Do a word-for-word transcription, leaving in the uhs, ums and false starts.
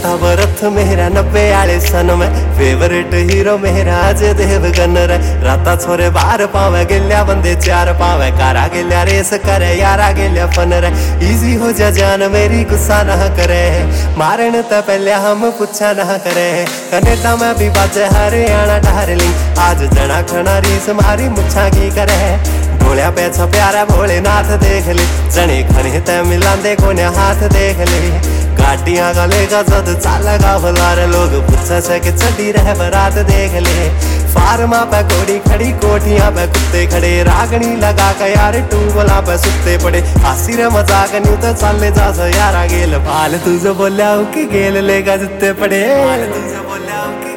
था बरथ मेरा नब्बे आले सन में, फेवरेट हीरो मेरा अजय देवगन रे। राता छोरे बार पावे गिल्या बंदे चार पावे, कारा गिल्या रेस करे यारा गिल्या फन रे। इजी हो जा जान मेरी गुस्सा ना करे, मारन तो पहले हम पूछा ना करे। कनेडा में भी बाजे हरियाणा डार्लिंग, आज जना खना रीस मारी मुच्छा की करे। ढोलिया पैसा प्यारा भोलेनाथ देख ले, जने खने ते मिलांदे कोने हाथ देख ले। गाड़ियां गले का जद चालगा भलार, लोग पूछे से कि चढ़ी रह बरात देख ले। फार्मा पे घोड़ी खड़ी कोठियां पे कुत्ते खड़े, रागनी लगा के यार टूबला पे सुत्ते पड़े। हासी रे मजाक न्यू तो चले जा सो यारा गेल, फाल तू जो बोलिया कि गेल लेगा जितने पड़े। फाल तू जो बोलिया